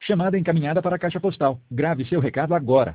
Chamada encaminhada para a caixa postal. Grave seu recado agora.